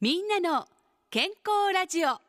みんなの健康ラジオ。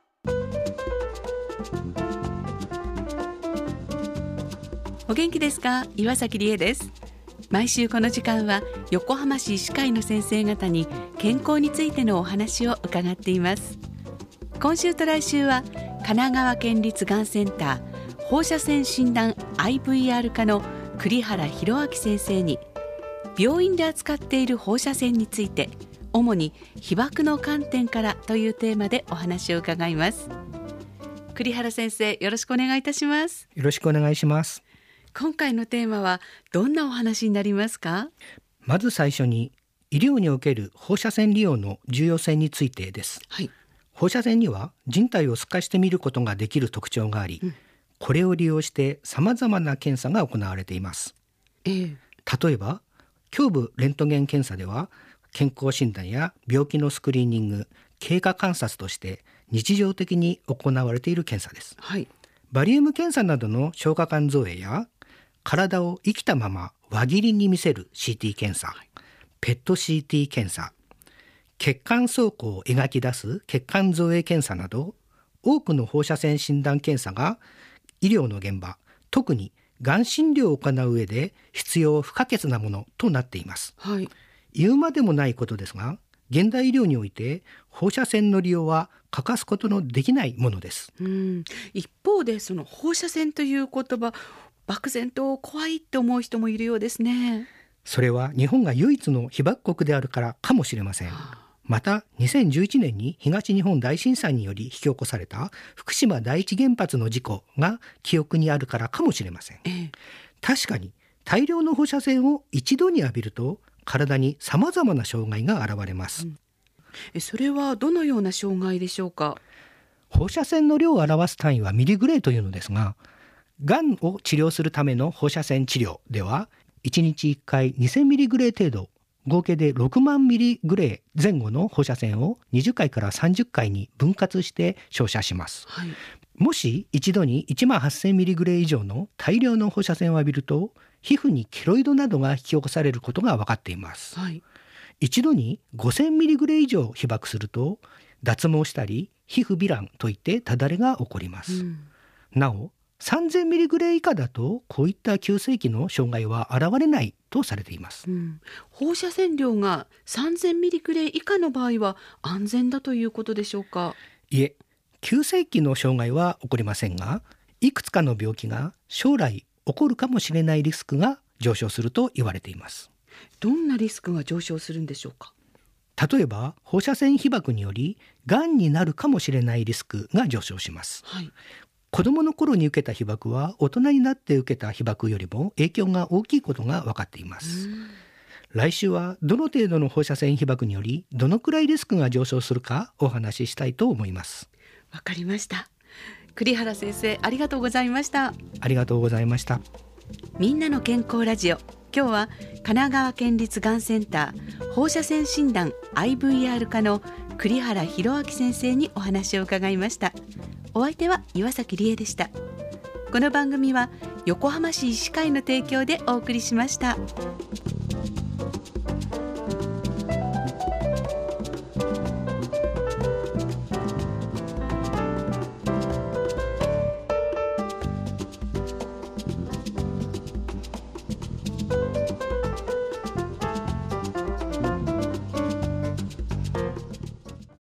お元気ですか？岩崎理恵です。毎週この時間は横浜市医師会の先生方に健康についてのお話を伺っています。今週と来週は神奈川県立がんセンター放射線診断 IVR 科の栗原博明先生に病院で扱っている放射線について、主に被爆の観点からというテーマでお話を伺います。栗原先生、よろしくお願いいたします。 よろしくお願いします。 今回のテーマはどんなお話になりますか？ まず最初に医療における放射線利用の重要性についてです。 はい、 放射線には人体を透かして見ることができる特徴があり、これを利用して様々な検査が行われています。例えば胸部レントゲン検査では健康診断や病気のスクリーニング、経過観察として日常的に行われている検査です。 はい、 バリウム検査などの消化管造影や体を生きたまま輪切りに見せる CT 検査、ペット CT 検査、血管倉庫を描き出す血管造影検査など、多くの放射線診断検査が医療の現場、特にがん診療を行う上で必要不可欠なものとなっています。 はい、 言うまでもないことですが、現代医療において放射線の利用は欠かすことのできないものです。 一方でその放射線という言葉、漠然と怖いって思う人もいるようですね。 それは日本が唯一の被爆国であるからかもしれません。また2011年に東日本大震災により引き起こされた福島第一原発の事故が記憶にあるからかもしれません。確かに大量の放射線を一度に浴びると体に様々な障害が現れます。 それはどのような障害でしょうか？ 放射線の量を表す単位はミリグレーというのですが、がんを治療するための放射線治療では1日1回2000ミリグレー程度、合計で6万ミリグレー前後の放射線を20回から30回に分割して照射します。 はい、 もし一度に1万8000ミリグレー以上の大量の放射線を浴びると、皮膚にケロイドなどが引き起こされることが分かっています。 はい、 一度に5000ミリグレー以上被爆すると、脱毛したり皮膚糜爛といってただれが起こります。なお3000ミリグレー以下だとこういった急性期の障害は現れないとされています。 放射線量が3000ミリグレー以下の場合は安全だということでしょうか？ いえ、急性期の障害は起こりませんが、いくつかの病気が将来起こるかもしれないリスクが上昇すると言われています。 どんなリスクが上昇するんでしょうか？ 例えば放射線被曝によりがんになるかもしれないリスクが上昇します。 はい、 子供の頃に受けた被曝は大人になって受けた被曝よりも影響が大きいことが分かっています。来週はどの程度の放射線被曝によりどのくらいリスクが上昇するかお話ししたいと思います。 わかりました。栗原先生、ありがとうございました。 ありがとうございました。 みんなの健康ラジオ、今日は神奈川県立がんセンター放射線診断 IVR 科の栗原博明先生にお話を伺いました。お相手は岩崎理恵でした。この番組は横浜市医師会の提供でお送りしました。